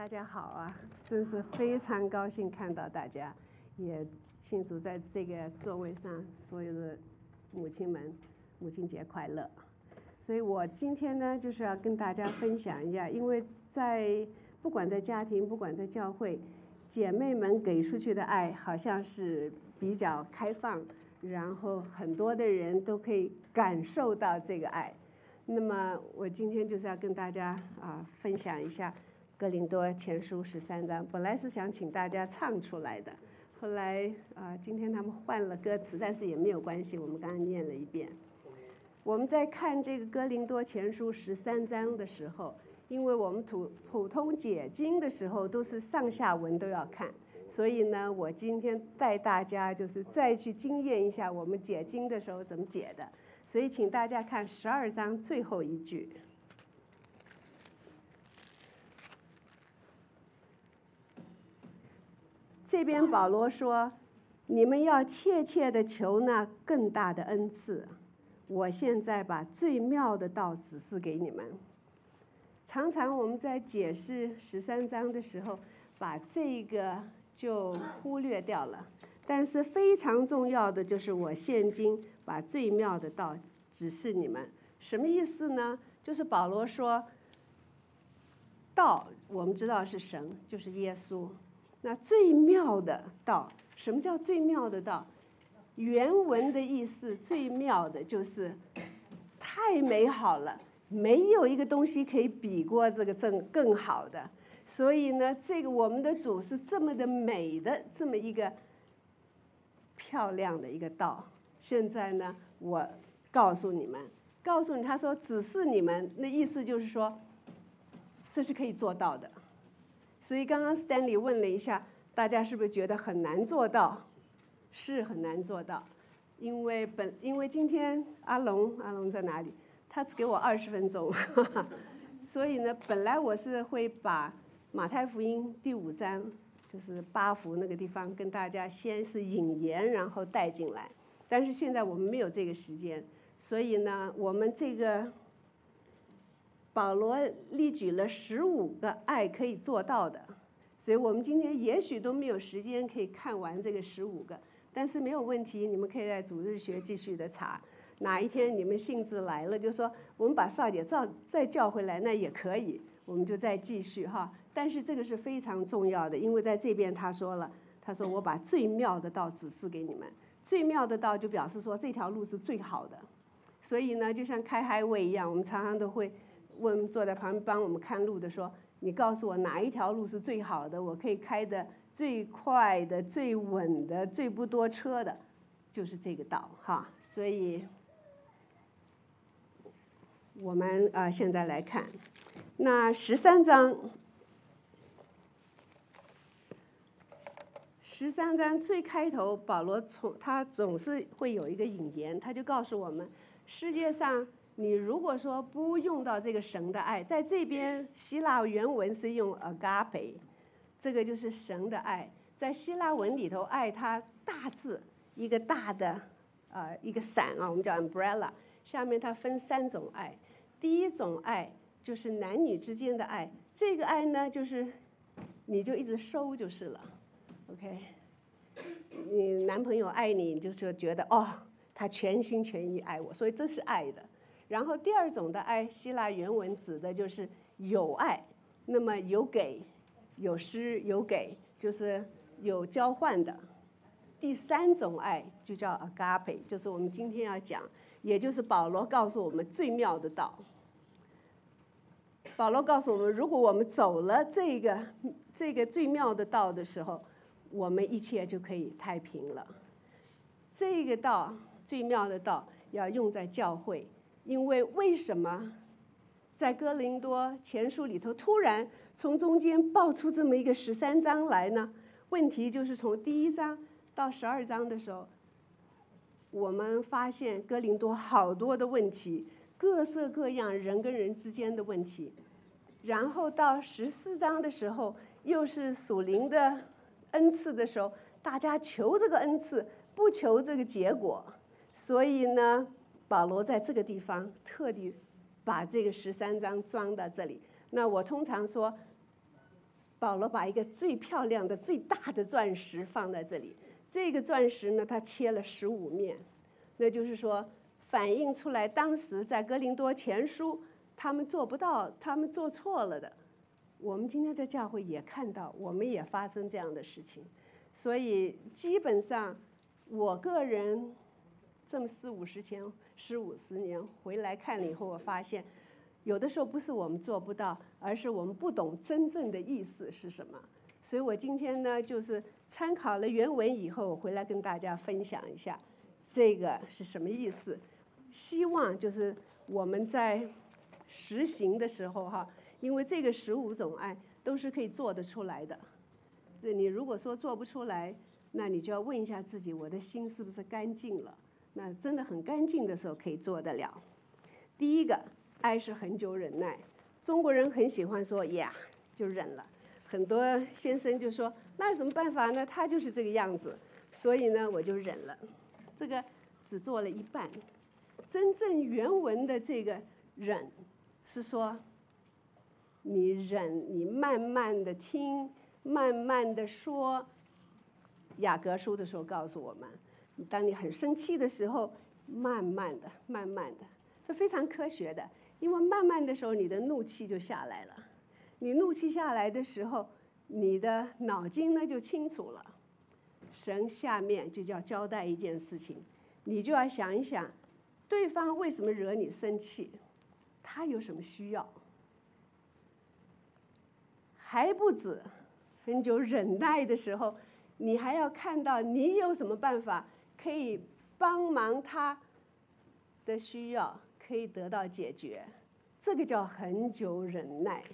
大家好啊！真是非常高兴看到大家，也庆祝在这个座位上所有的母亲们，母亲节快乐。所以我今天呢，就是要跟大家分享一下，因为不管在家庭，不管在教会，姐妹们给出去的爱好像是比较开放，然后很多的人都可以感受到这个爱。那么我今天就是要跟大家分享一下哥林多前书13章，本来是想请大家唱出来的，后来今天他们换了歌词，但是也没有关系，我们刚刚念了一遍。我们在看这个哥林多前书13章的时候，因为我们普通解经的时候都是上下文都要看，所以呢，我今天带大家就是再去经验一下我们解经的时候怎么解的。所以请大家看12章最后一句。这边保罗说，你们要切切地求那更大的恩赐，我现在把最妙的道指示给你们。常常我们在解释13章的时候，把这个就忽略掉了，但是非常重要的就是我现今把最妙的道指示你们。什么意思呢？就是保罗说，道我们知道是神，就是耶稣。那最妙的道，什么叫最妙的道？原文的意思，最妙的就是太美好了，没有一个东西可以比过这个更好的。所以呢，这个我们的主是这么的美的这么一个漂亮的一个道。现在呢，我告诉你，他说指示你们，那意思就是说，这是可以做到的。所以刚刚 Stanley 问了一下，大家是不是觉得很难做到？是很难做到，因为今天阿龙在哪里？他只给我20分钟，所以呢，本来我是会把马太福音第5章，就是8福那个地方跟大家先是引言，然后带进来。但是现在我们没有这个时间，所以呢，我们这个保罗列举了15个爱可以做到的，所以我们今天也许都没有时间可以看完这个15个，但是没有问题，你们可以在主日学继续的查。哪一天你们兴致来了，就说我们把少姐再叫回来，那也可以，我们就再继续哈。但是这个是非常重要的，因为在这边他说我把最妙的道指示给你们。最妙的道就表示说这条路是最好的，所以呢，就像开highway一样，我们常常都会问坐在旁边帮我们看路的说，你告诉我哪一条路是最好的，我可以开的最快的、最稳的、最不多车的，就是这个道哈。所以我们现在来看那13章最开头，保罗他总是会有一个引言，他就告诉我们，世界上你如果说不用到这个神的爱，在这边希腊原文是用 agape， 这个就是神的爱。在希腊文里头，爱它大字一个大的一个伞我们叫 umbrella， 下面它分3种爱。第一种爱就是男女之间的爱，这个爱呢就是你就一直收就是了 ，OK， 你男朋友爱你，你就是觉得他全心全意爱我，所以这是爱的。然后第二种的爱，希腊原文指的就是有爱，那么有给有施有给，就是有交换的。第3种爱就叫 agape， 就是我们今天要讲，也就是保罗告诉我们最妙的道。保罗告诉我们，如果我们走了这个最妙的道的时候，我们一切就可以太平了。这个道最妙的道要用在教会，因为什么在哥林多前书里头突然从中间爆出这么一个13章来呢？问题就是从第1章到12章的时候，我们发现哥林多好多的问题，各色各样人跟人之间的问题。然后到14章的时候，又是属灵的恩赐的时候，大家求这个恩赐，不求这个结果。所以呢，保罗在这个地方特地把这个13章装到这里。那我通常说， 保罗把一个最漂亮的、最大的钻石放在这里。这个钻石呢，它切了15面，那就是说，反映出来当时在哥林多前书，他们做不到，他们做错了的。我们今天在教会也看到，我们也发生这样的事情。所以基本上，我个人这么40-50年回来看了以后，我发现，有的时候不是我们做不到，而是我们不懂真正的意思是什么。所以我今天呢，就是参考了原文以后，回来跟大家分享一下，这个是什么意思。希望就是我们在实行的时候哈，因为这个15种爱都是可以做得出来的。这你如果说做不出来，那你就要问一下自己，我的心是不是干净了？那真的很干净的时候可以做得了。第一个，爱是恒久忍耐。中国人很喜欢说呀，就忍了。很多先生就说，那有什么办法呢？他就是这个样子，所以呢我就忍了。这个只做了一半。真正原文的这个忍，是说你忍，你慢慢的听，慢慢的说。雅各书的时候告诉我们，当你很生气的时候，慢慢的，慢慢的，这非常科学的，因为慢慢的时候，你的怒气就下来了。你怒气下来的时候，你的脑筋呢就清楚了。神下面就叫交代一件事情，你就要想一想，对方为什么惹你生气，他有什么需要，还不止很久忍耐的时候，你还要看到你有什么办法可以帮忙他的需要，可以得到解决，这个叫很久忍耐。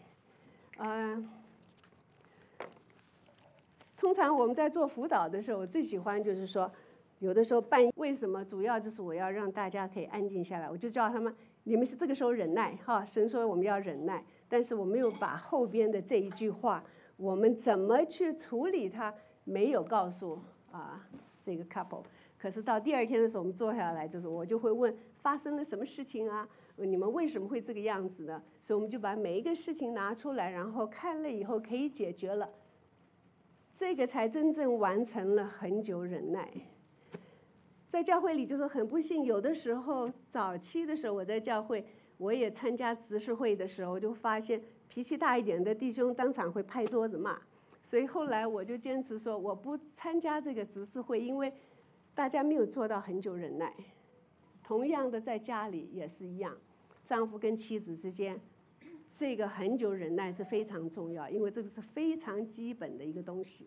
通常我们在做辅导的时候，我最喜欢就是说，有的时候为什么主要就是我要让大家可以安静下来，我就叫他们，你们是这个时候忍耐哈，神说我们要忍耐，但是我没有把后边的这一句话，我们怎么去处理它，没有告诉这个 couple。可是到第2天的时候，我们坐下来，就是我就会问发生了什么事情啊？你们为什么会这个样子呢？所以我们就把每一个事情拿出来，然后看了以后可以解决了，这个才真正完成了很久忍耐。在教会里就是很不幸，有的时候早期的时候我在教会，我也参加执事会的时候，就发现脾气大一点的弟兄当场会拍桌子骂。所以后来我就坚持说，我不参加这个执事会，因为大家没有做到很久忍耐。同样的，在家里也是一样，丈夫跟妻子之间，这个很久忍耐是非常重要，因为这个是非常基本的一个东西。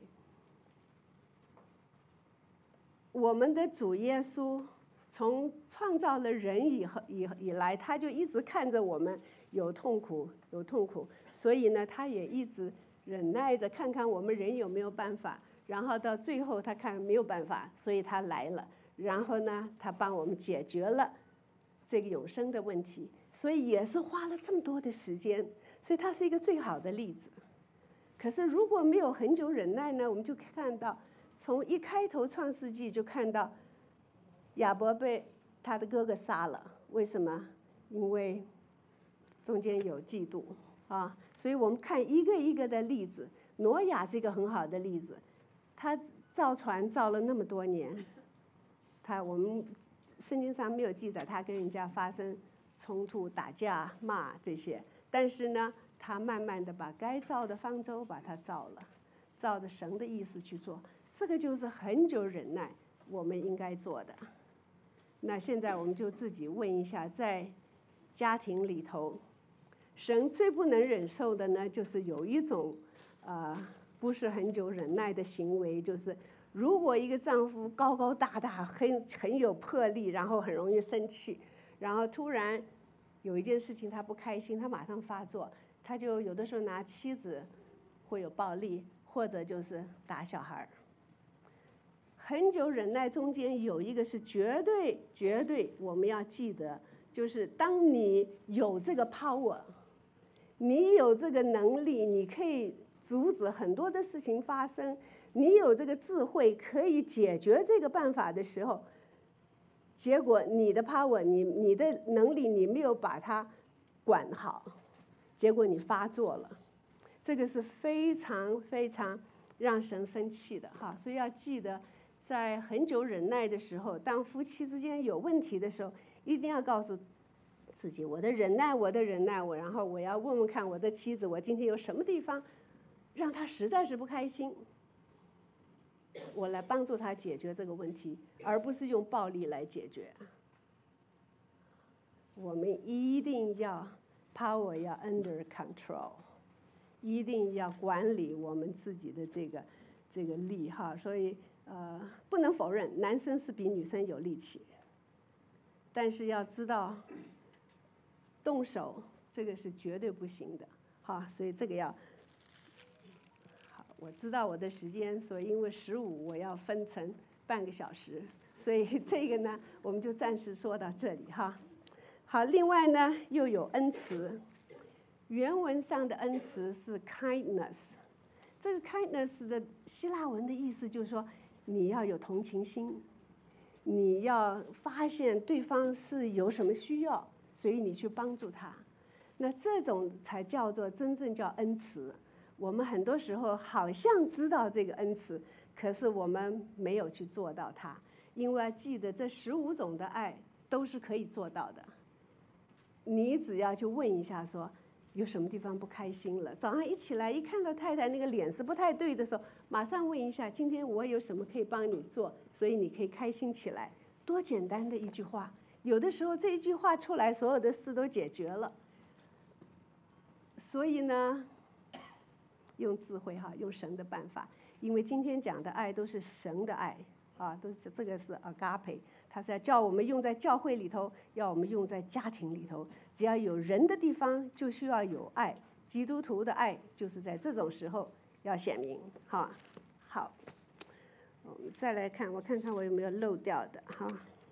我们的主耶稣从创造了人以来，他就一直看着我们有痛苦，有痛苦，所以呢，他也一直忍耐着，看看我们人有没有办法。然后到最后，他看没有办法，所以他来了。然后呢，他帮我们解决了这个永生的问题，所以也是花了这么多的时间，所以他是一个最好的例子。可是如果没有很久忍耐呢，我们就看到从一开头创世纪就看到亚伯被他的哥哥杀了，为什么？因为中间有嫉妒啊。所以我们看一个一个的例子，挪亚是一个很好的例子，他造船造了那么多年，我们圣经上没有记载他跟人家发生冲突、打架、骂这些，但是呢，他慢慢的把该造的方舟把它造了，照着神的意思去做，这个就是很久忍耐我们应该做的。那现在我们就自己问一下，在家庭里头，神最不能忍受的呢，就是有一种不是很久忍耐的行为，就是如果一个丈夫高高大大，很有魄力，然后很容易生气，然后突然有一件事情他不开心，他马上发作，他就有的时候拿妻子会有暴力，或者就是打小孩。很久忍耐中间有一个是绝对我们要记得，就是当你有这个 power， 你有这个能力，你可以阻止很多的事情发生，你有这个智慧可以解决这个办法的时候，结果你的 power， 你的能力你没有把它管好，结果你发作了。 这个是非常非常让神生气的哈。所以要记得，在很久忍耐的时候，当夫妻之间有问题的时候，一定要告诉自己，我的忍耐，然后我要问问看我的妻子，我今天有什么地方让她实在是不开心，我来帮助她解决这个问题，而不是用暴力来解决。我们一定要 power 要 under control， 一定要管理我们自己的这个力哈。所以不能否认，男生是比女生有力气，但是要知道动手这个是绝对不行的哈。所以这个要好。我知道我的时间，所以因为15我要分成半个小时，所以这个呢我们就暂时说到这里哈。好，另外呢又有恩慈，原文上的恩慈是 kindness， 这个 kindness 的希腊文的意思就是说你要有同情心，你要发现对方是有什么需要，所以你去帮助他，那这种才叫做真正叫恩慈。我们很多时候好像知道这个恩慈，可是我们没有去做到它，因为要记得这15种的爱都是可以做到的。你只要去问一下说有什么地方不开心了，早上一起来一看到太太那个脸是不太对的时候，马上问一下今天我有什么可以帮你做，所以你可以开心起来。多简单的一句话，有的时候这一句话出来，所有的事都解决了。所以呢，用智慧哈，用神的办法，因为今天讲的爱都是神的爱啊，都是这个是 agape， 它是要叫我们用在教会里头，要我们用在家庭里头。只要有人的地方，就需要有爱。基督徒的爱就是在这种时候要显明哈。好，我们再来看，我看看我有没有漏掉的哈。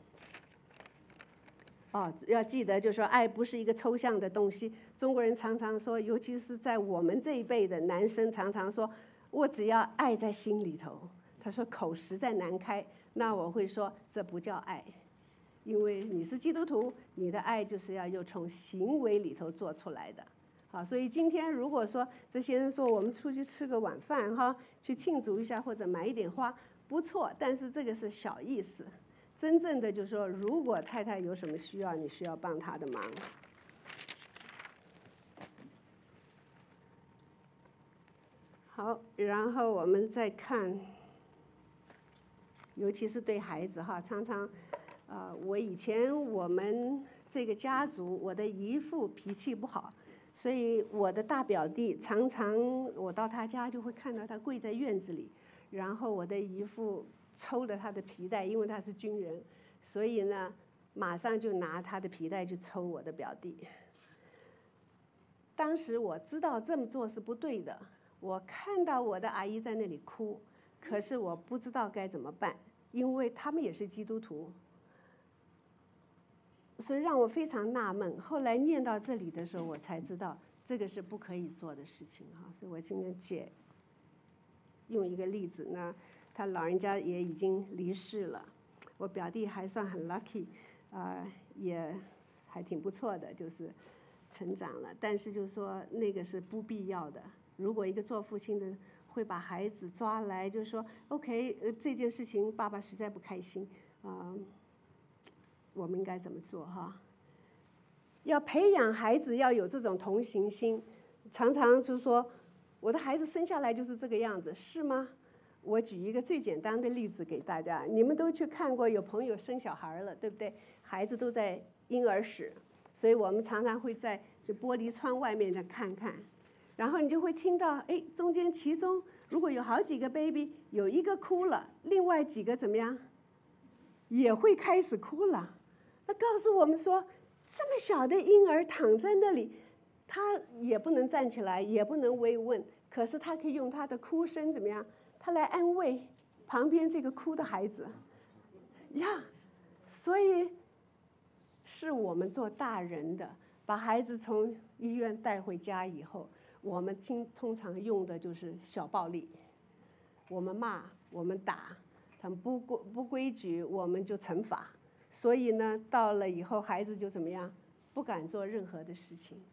要记得，就是说，爱不是一个抽象的东西。中国人常常说，尤其是在我们这一辈的男生，常常说，我只要爱在心里头。他说口实在难开，那我会说，这不叫爱，因为你是基督徒，你的爱就是要从行为里头做出来的。好，所以今天如果说这些人说我们出去吃个晚饭哈，去庆祝一下或者买一点花，不错，但是这个是小意思。真正的就是说，如果太太有什么需要，你需要帮她的忙。好，然后我们再看，尤其是对孩子哈，常常，我以前我们这个家族，我的姨父脾气不好，所以我的大表弟常常我到他家就会看到他跪在院子里，然后我的姨父抽了他的皮带，因为他是军人，所以呢，马上就拿他的皮带去抽我的表弟。当时我知道这么做是不对的，我看到我的阿姨在那里哭，可是我不知道该怎么办，因为他们也是基督徒，所以让我非常纳闷。后来念到这里的时候，我才知道这个是不可以做的事情哈。所以我今天用一个例子，那他老人家也已经离世了，我表弟还算很 lucky，也还挺不错的，就是成长了。但是就是说那个是不必要的。如果一个做父亲的会把孩子抓来，就是说 OK，这件事情爸爸实在不开心我们应该怎么做哈？要培养孩子要有这种同情心。常常就是说，我的孩子生下来就是这个样子，是吗？我举一个最简单的例子给大家，你们都去看过，有朋友生小孩了，对不对？孩子都在婴儿室，所以我们常常会在这玻璃窗外面再看看，然后你就会听到，哎，其中如果有好几个 baby， 有一个哭了，另外几个怎么样？也会开始哭了。那告诉我们说，这么小的婴儿躺在那里，他也不能站起来，也不能慰问，可是他可以用他的哭声怎么样？他来安慰旁边这个哭的孩子呀。所以是我们做大人的，把孩子从医院带回家以后，我们通常用的就是小暴力，我们骂，我们打，他们不规矩，我们就惩罚。所以呢，到了以后孩子就怎么样，不敢做任何的事情。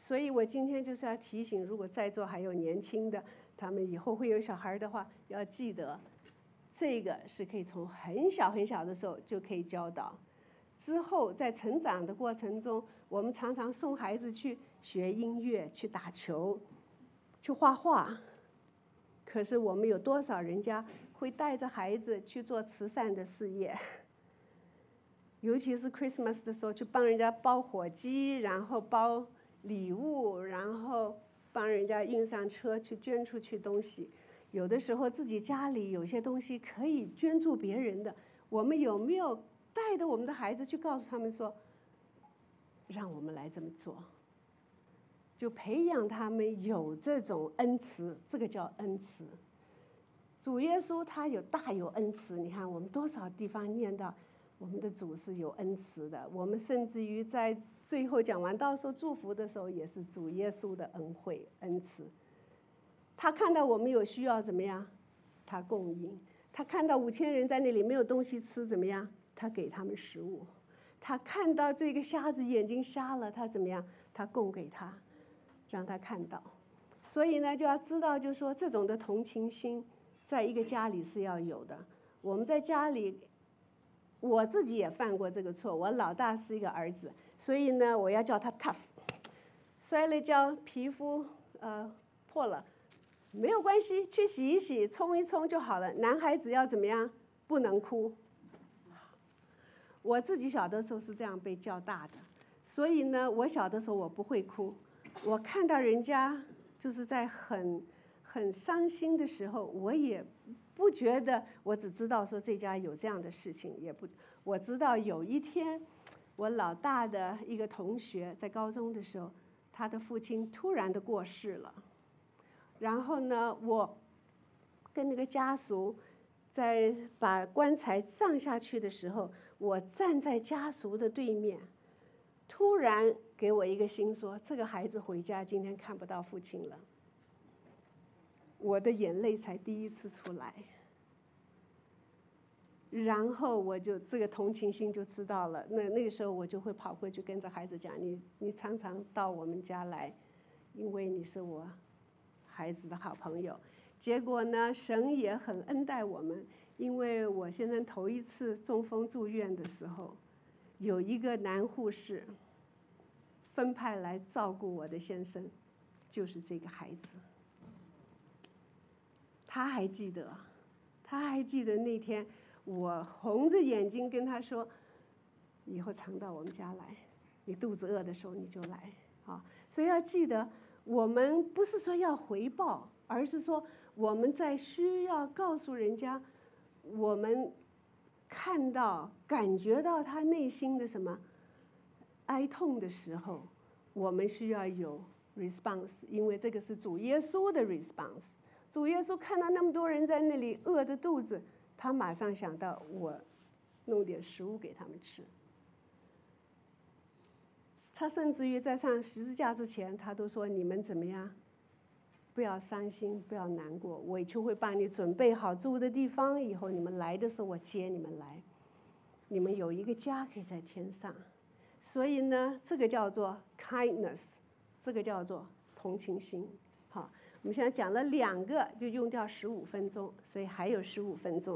所以我今天就是要提醒，如果在座还有年轻的，他们以后会有小孩的话，要记得，这个是可以从很小很小的时候就可以教导。之后在成长的过程中，我们常常送孩子去学音乐、去打球、去画画。可是我们有多少人家会带着孩子去做慈善的事业？尤其是 Christmas 的时候，去帮人家包火鸡，然后包礼物，然后帮人家运上车去捐出去东西。有的时候自己家里有些东西可以捐助别人的，我们有没有带着我们的孩子去告诉他们说，让我们来这么做？就培养他们有这种恩慈，这个叫恩慈。主耶稣他大有恩慈，你看我们多少地方念到我们的主是有恩慈的，我们甚至于在最后讲完道说祝福的时候，也是主耶稣的恩惠恩慈。他看到我们有需要怎么样，他供应；他看到5000人在那里没有东西吃怎么样，他给他们食物；他看到这个瞎子眼睛瞎了，他怎么样，他供给他，让他看到。所以呢，就要知道，就是说这种的同情心，在一个家里是要有的。我们在家里，我自己也犯过这个错。我老大是一个儿子，所以呢，我要叫他 tough。摔了跤，皮肤破了，没有关系，去洗一洗，冲一冲就好了。男孩子要怎么样？不能哭。我自己小的时候是这样被教大的，所以呢，我小的时候我不会哭。我看到人家就是在很伤心的时候，我也不觉得，我只知道说这家有这样的事情，我知道有一天，我老大的一个同学在高中的时候，他的父亲突然的过世了，然后呢，我跟那个家属在把棺材葬下去的时候，我站在家属的对面，突然给我一个心说，这个孩子回家今天看不到父亲了。我的眼泪才第一次出来，然后我就这个同情心就知道了。那个时候我就会跑过去跟着孩子讲，你常常到我们家来，因为你是我孩子的好朋友。结果呢，神也很恩待我们，因为我先生头一次中风住院的时候，有一个男护士分派来照顾我的先生，就是这个孩子。他还记得那天我红着眼睛跟他说，以后常到我们家来，你肚子饿的时候你就来啊。所以要记得，我们不是说要回报，而是说我们在需要告诉人家，我们看到感觉到他内心的什么哀痛的时候，我们需要有 response， 因为这个是主耶稣的 response。主耶稣看到那么多人在那里饿着肚子，他马上想到我弄点食物给他们吃。他甚至于在上十字架之前，他都说你们怎么样？不要伤心，不要难过，我就会帮你准备好住的地方，以后你们来的时候我接你们来，你们有一个家可以在天上。所以呢，这个叫做 kindness， 这个叫做同情心。好，我们现在讲了2个，就用掉15分钟，所以还有15分钟。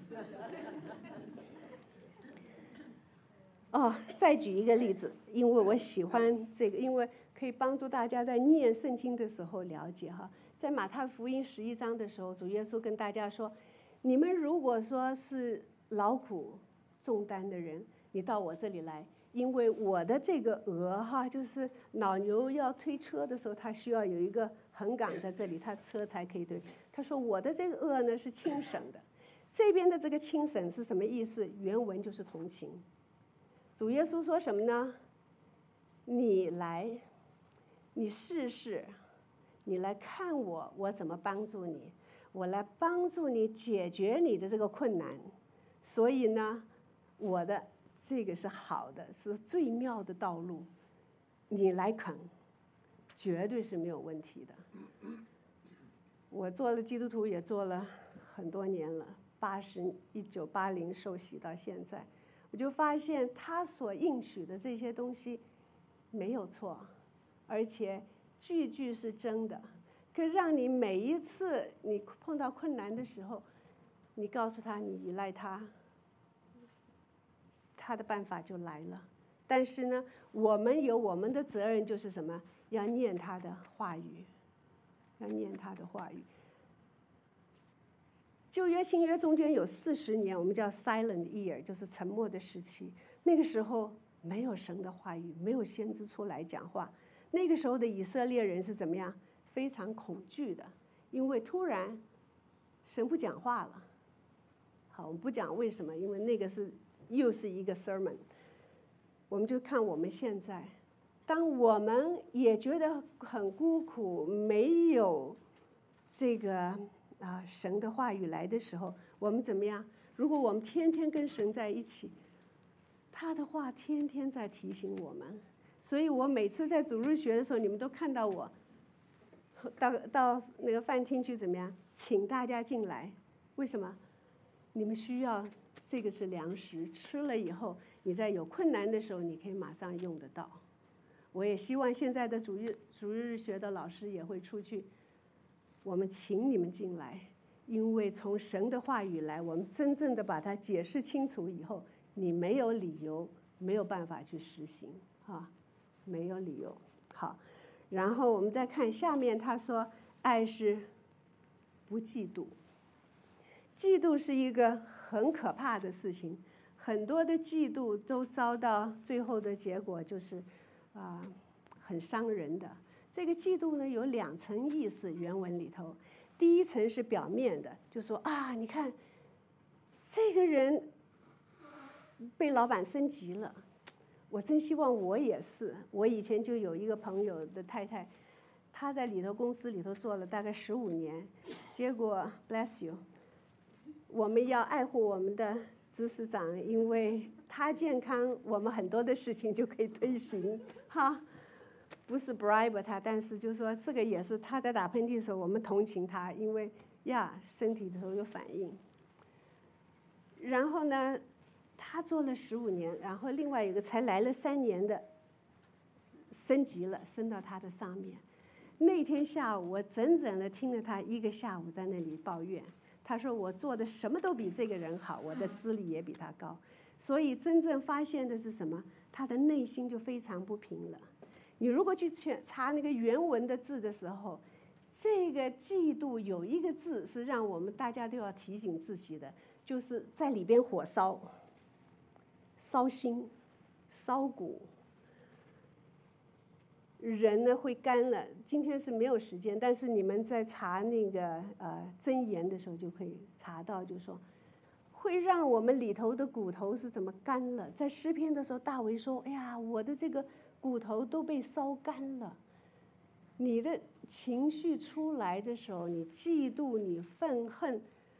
再举一个例子，因为我喜欢这个，因为可以帮助大家在念圣经的时候了解哈。在马太福音11章的时候，主耶稣跟大家说：“你们如果说是劳苦重担的人，你到我这里来，因为我的这个鹅哈，就是老牛要推车的时候，它需要有一个横杆在这里，它车才可以推。他说我的这个鹅呢是轻省的，这边的这个轻省是什么意思？原文就是同情。主耶稣说什么呢？你来，你试试，你来看我，我怎么帮助你？我来帮助你解决你的这个困难。所以呢，我的这个是好的，是最妙的道路，你来啃，绝对是没有问题的。我做了基督徒也做了很多年了，1980受洗到现在。我就发现他所应许的这些东西没有错， 而且句句是真的，可让你每一次你碰到困难的时候，你告诉他你依赖他，他的办法就来了。但是呢，我们有我们的责任，就是什么？要念他的话语，要念他的话语。旧约新约中间有40年，我们叫 silent year， 就是沉默的时期。那个时候没有神的话语，没有先知出来讲话。那个时候的以色列人是怎么样？非常恐惧的，因为突然神不讲话了。好，我们不讲为什么，因为那个又是一个 sermon。我们就看我们现在，当我们也觉得很孤苦，没有这个神的话语来的时候，我们怎么样？如果我们天天跟神在一起，他的话天天在提醒我们。所以我每次在主日学的时候，你们都看到我到那个饭厅去怎么样，请大家进来。为什么？你们需要，这个是粮食，吃了以后，你在有困难的时候，你可以马上用得到。我也希望现在的主日学的老师也会出去，我们请你们进来，因为从神的话语来，我们真正的把它解释清楚以后，你没有理由，没有办法去实行啊，没有理由。好，然后我们再看下面，他说，爱是不嫉妒。嫉妒是一个很可怕的事情，很多的嫉妒都遭到最后的结果就是很伤人的。这个嫉妒呢有2层意思，原文里头，第一层是表面的，就说你看这个人被老板升级了，我真希望我也是。我以前就有一个朋友的太太，她在公司里头做了大概15年，结果 bless you， 我们要爱护我们的执事长，因为他健康，我们很多的事情就可以推行哈。不是 bribe 他，但是就是说这个也是他在打喷嚏的时候，我们同情他，因为身体里头有反应。然后呢，他做了15年，然后另外一个才来了3年的，升级了，升到他的上面。那天下午，我整整的听了他1个下午在那里抱怨。他说我做的什么都比这个人好，我的资历也比他高。所以真正发现的是什么？他的内心就非常不平了。你如果去查那个原文的字的时候，这个嫉妒有一个字是让我们大家都要提醒自己的，就是在里边火烧，烧心，烧骨。人呢会干了。今天是没有时间，但是你们在查那个箴言的时候就可以查到，就是说会让我们里头的骨头是怎么干了。在诗篇的时候，大卫说：“哎呀，我的这个骨头都被烧干了。”你的情绪出来的时候，你嫉妒，你愤恨，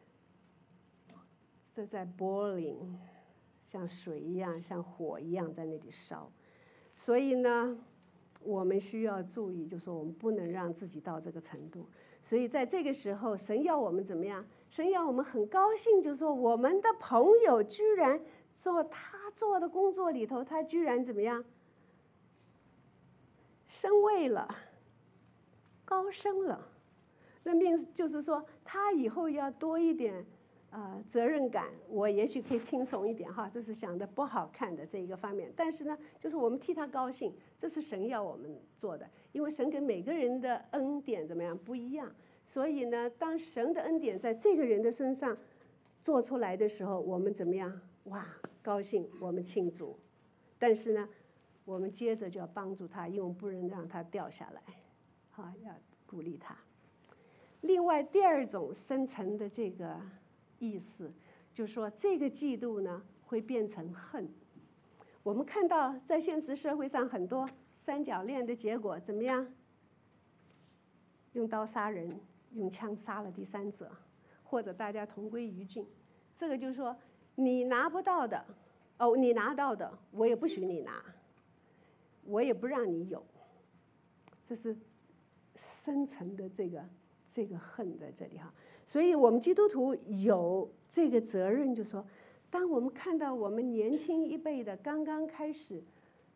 这在 boiling， 像水一样，像火一样在那里烧。所以呢，我们需要注意，就是说我们不能让自己到这个程度。所以在这个时候，神要我们怎么样？神要我们很高兴，就是说我们的朋友居然做他做的工作里头，他居然怎么样？升位了，高升了。那就是说，他以后要多一点责任感，我也许可以轻松一点哈，这是想的不好看的这一个方面。但是呢，就是我们替他高兴，这是神要我们做的，因为神给每个人的恩典怎么样不一样。所以呢，当神的恩典在这个人的身上做出来的时候，我们怎么样？哇，高兴，我们庆祝。但是呢，我们接着就要帮助他，因为我们不能让他掉下来，好，要鼓励他。另外，第2种深层的这个意思，就是说这个嫉妒呢会变成恨。我们看到在现实社会上很多三角恋的结果怎么样？用刀杀人，用枪杀了第3者，或者大家同归于尽。这个就是说，你拿不到的，你拿到的，我也不许你拿，我也不让你有。这是深层的这个恨在这里哈。所以我们基督徒有这个责任，就是说，当我们看到我们年轻一辈的刚刚开始，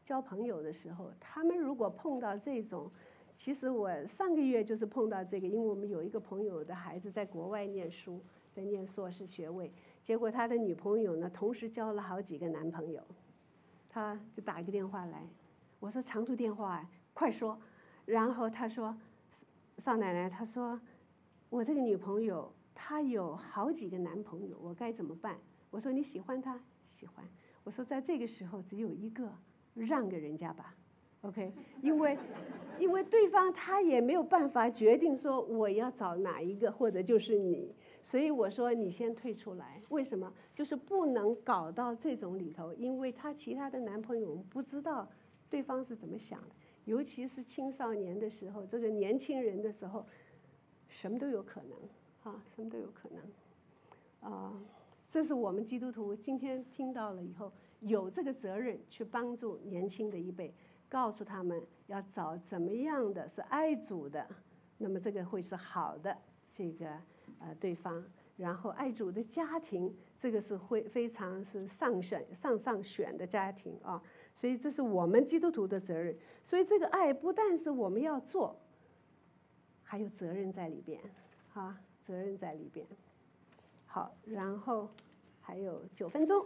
交朋友的时候，他们如果碰到这种，其实我上个月就是碰到这个，因为我们有一个朋友的孩子在国外念书，在念硕士学位，结果他的女朋友呢，同时交了好几个男朋友，他就打一个电话来，我说长途电话，快说，然后他说，少奶奶，他说我这个女朋友她有好几个男朋友，我该怎么办？我说你喜欢她？喜欢。我说在这个时候只有一个，让给人家吧 ，OK？因为对方他也没有办法决定说我要找哪一个，或者就是你，所以我说你先退出来。为什么？就是不能搞到这种里头，因为他其他的男朋友我们不知道对方是怎么想的，尤其是青少年的时候，这个年轻人的时候，什么都有可能啊，什么都有可能啊。这是我们基督徒今天听到了以后，有这个责任去帮助年轻的一辈，告诉他们要找怎么样的是爱主的，那么这个会是好的这个对方，然后爱主的家庭，这个是会非常是上选的家庭啊，所以这是我们基督徒的责任。所以这个爱不但是我们要做，还有责任在里边，啊，责任在里边。好，然后还有9分钟。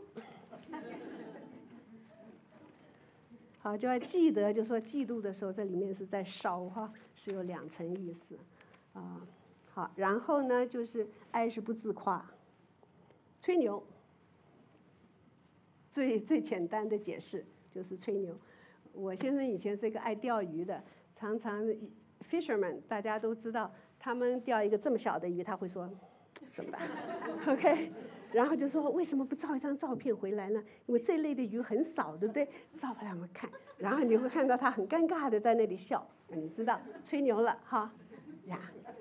好，就要记得，就说嫉妒的时候，这里面是在烧哈，是有2层意思，啊，好，然后呢，就是爱是不自夸，吹牛，最简单的解释就是吹牛。我先生以前是一个爱钓鱼的，常常 fisherman 大家都知道，他们钓一个这么小的鱼，他会说怎么办？OK。然后就说为什么不照一张照片回来呢？因为这类的鱼很少，对不对？照给他们看，然后你会看到他很尴尬的在那里笑，你知道吹牛了哈呀。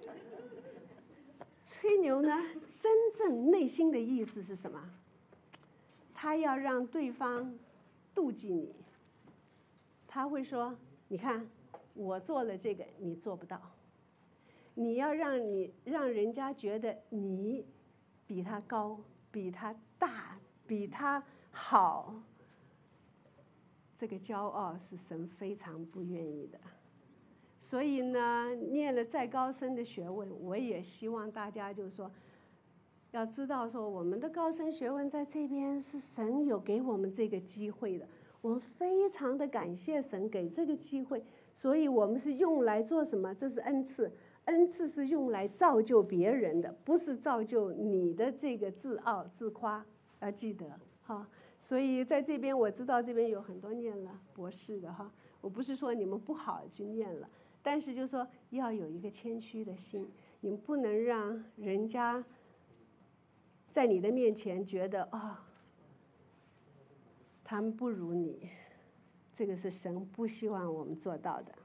吹牛呢，真正内心的意思是什么？他要让对方妒忌你，他会说：你看我做了这个，你做不到。你要让人家觉得你比他高，比他大，比他好，这个骄傲是神非常不愿意的。所以呢，念了再高深的学问，我也希望大家就是说，要知道说我们的高深学问在这边是神有给我们这个机会的，我们非常的感谢神给这个机会，所以我们是用来做什么？这是恩赐。恩赐是用来造就别人的，不是造就你的这个自傲自夸，要记得哈。所以在这边我知道这边有很多念了博士的哈，我不是说你们不好去念了，但是就说要有一个谦虚的心，你们不能让人家在你的面前觉得他们不如你，这个是神不希望我们做到的。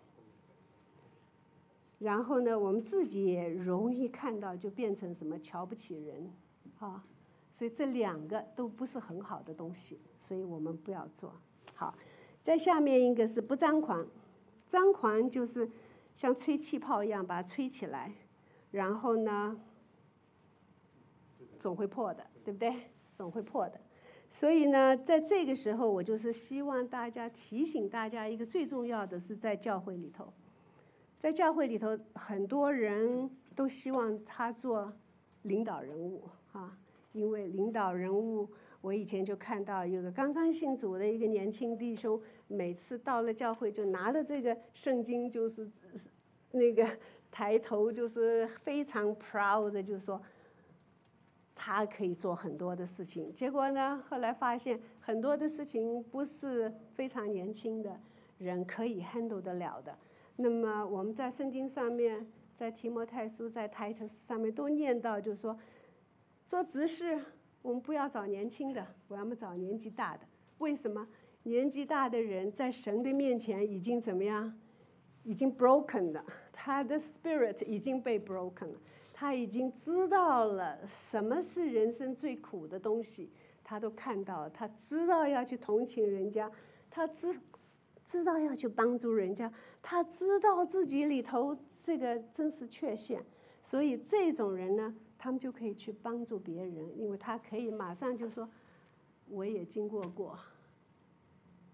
然后呢，我们自己也容易看到，就变成什么瞧不起人，啊，所以这2个都不是很好的东西，所以我们不要做。好，在下面一个是不张狂，张狂就是像吹气泡一样把它吹起来，然后呢，总会破的，对不对？总会破的。所以呢，在这个时候，我就是希望大家提醒大家，一个最重要的是在教会里头。在教会里头，很多人都希望他做领导人物啊，因为领导人物，我以前就看到有个刚刚信主的一个年轻弟兄，每次到了教会就拿了这个圣经，就是那个抬头，就是非常 proud 的，就是说他可以做很多的事情。结果呢，后来发现很多的事情不是非常年轻的人可以 handle 得了的。那么我们在圣经上面，在提摩太书、在台特上面都念到，就是说，做执事我们不要找年轻的，我们找年纪大的。为什么？年纪大的人在神的面前已经怎么样？已经 broken 了，他的 spirit 已经被 broken 了，他已经知道了什么是人生最苦的东西，他都看到了，他知道要去同情人家，他知道要去帮助人家，他知道自己里头这个真实缺陷，所以这种人呢，他们就可以去帮助别人，因为他可以马上就说，我也经过，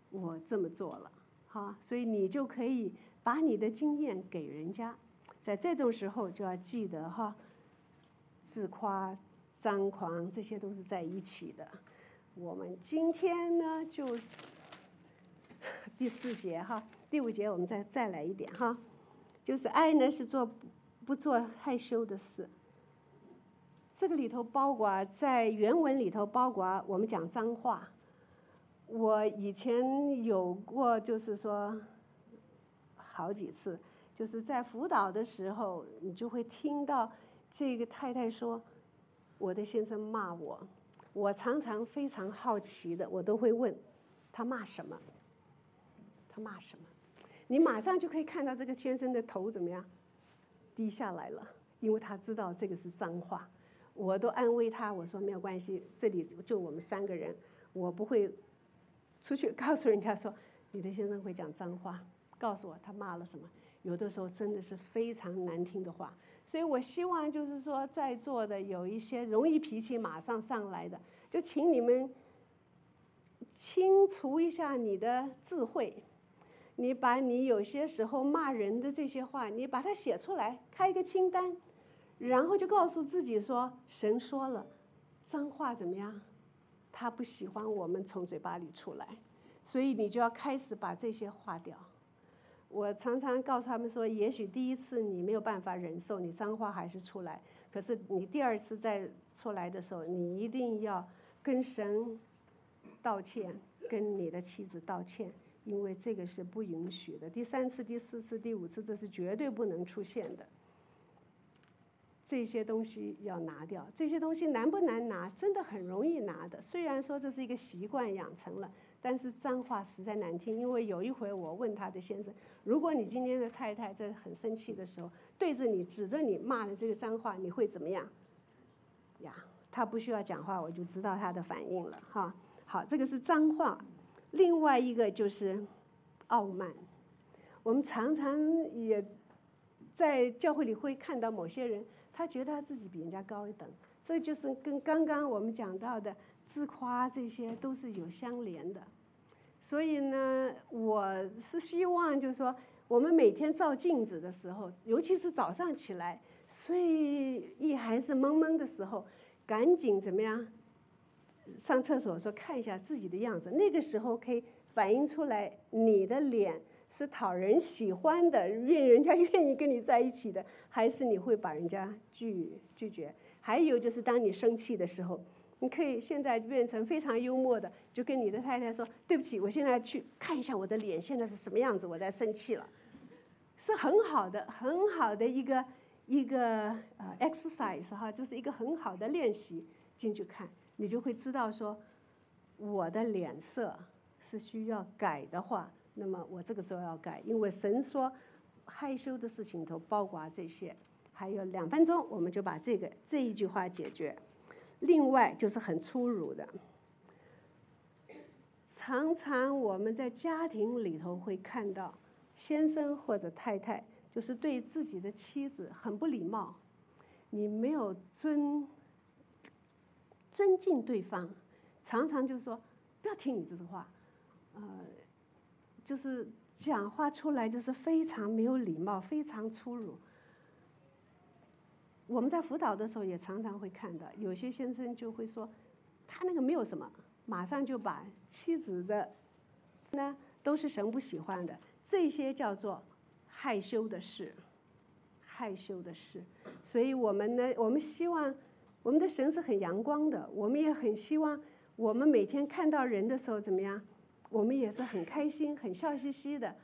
我这么做了，哈，所以你就可以把你的经验给人家，在这种时候就要记得哈，自夸、张狂这些都是在一起的。我们今天呢就第4节哈，第5节我们再来一点哈，就是爱呢是不做害羞的事。这个里头包括在原文里头包括我们讲脏话。我以前有过，就是说好几次，就是在辅导的时候，你就会听到这个太太说：“我的先生骂我。”我常常非常好奇的，我都会问他骂什么？他骂什么？你马上就可以看到这个先生的头怎么样低下来了，因为他知道这个是脏话。我都安慰他，我说没有关系，这里就我们3个人，我不会出去告诉人家说你的先生会讲脏话，告诉我他骂了什么。有的时候真的是非常难听的话，所以我希望就是说在座的有一些容易脾气马上上来的，就请你们清除一下你的智慧，你把你有些时候骂人的这些话，你把它写出来，开一个清单，然后就告诉自己说，神说了，脏话怎么样？他不喜欢我们从嘴巴里出来，所以你就要开始把这些划掉。我常常告诉他们说，也许第一次你没有办法忍受，你脏话还是出来，可是你第2次再出来的时候，你一定要跟神道歉，跟你的妻子道歉，因为这个是不允许的。第3次、第4次、第5次，这是绝对不能出现的。这些东西要拿掉，这些东西难不难拿？真的很容易拿的。虽然说这是一个习惯养成了，但是脏话实在难听。因为有一回我问他的先生，如果你今天的太太在很生气的时候，对着你指着你骂的这个脏话，你会怎么样？呀，他不需要讲话，我就知道他的反应了哈。好，这个是脏话。另外一个就是傲慢，我们常常也在教会里会看到某些人，他觉得他自己比人家高一等，这就是跟刚刚我们讲到的自夸这些都是有相连的。所以呢，我是希望就是说，我们每天照镜子的时候，尤其是早上起来睡意还是蒙蒙的时候，赶紧怎么样上厕所的时候看一下自己的样子，那个时候可以反映出来你的脸是讨人喜欢的，人家愿意跟你在一起的，还是你会把人家拒绝。还有就是当你生气的时候，你可以现在变成非常幽默的，就跟你的太太说，对不起，我现在去看一下我的脸现在是什么样子，我在生气了，是很好的一个exercise 哈，就是一个很好的练习。进去看，你就会知道说，我的脸色是需要改的话，那么我这个时候要改，因为神说害羞的事情都包括这些。还有2分钟，我们就把这一句话解决。另外就是很粗鲁的，常常我们在家庭里头会看到先生或者太太就是对自己的妻子很不礼貌，你没有尊敬对方，常常就说不要听你这个话，就是讲话出来就是非常没有礼貌，非常粗鲁。我们在辅导的时候也常常会看到，有些先生就会说，他那个没有什么，马上就把妻子的呢都是神不喜欢的，这些叫做害羞的事，害羞的事。所以我们呢，我们希望我们的神是很阳光的，我们也很希望我们每天看到人的时候怎么样，我们也是很开心、很笑嘻嘻的，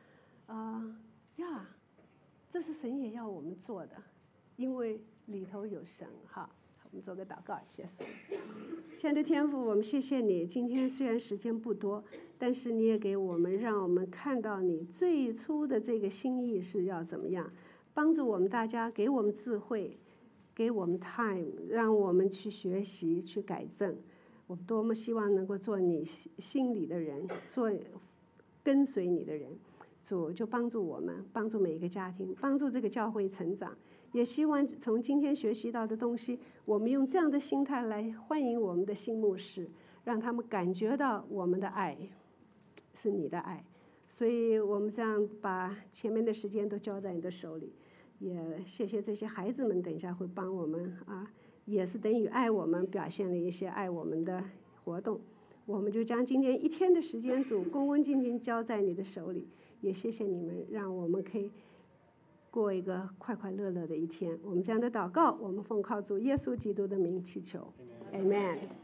这是神也要我们做的，因为里头有神哈。我们做个祷告结束。亲爱的天父，我们谢谢你，今天虽然时间不多，但是你也给我们，让我们看到你最初的这个心意是要怎么样，帮助我们大家，给我们智慧，给我们 time， 让我们去学习，去改正。我们多么希望能够做你心里的人，做跟随你的人。主就帮助我们，帮助每一个家庭，帮助这个教会成长。也希望从今天学习到的东西，我们用这样的心态来欢迎我们的新牧师，让他们感觉到我们的爱。 是你的爱。所以我们这样把前面的时间都交在你的手里，也谢谢这些孩子们，等一下会帮我们啊，也是等于爱我们，表现了一些爱我们的活动。我们就将今天一天的时间主恭恭敬敬交在你的手里，也谢谢你们，让我们可以过一个快快乐乐的一天。我们这样的祷告，我们奉靠主耶稣基督的名祈求 ，Amen。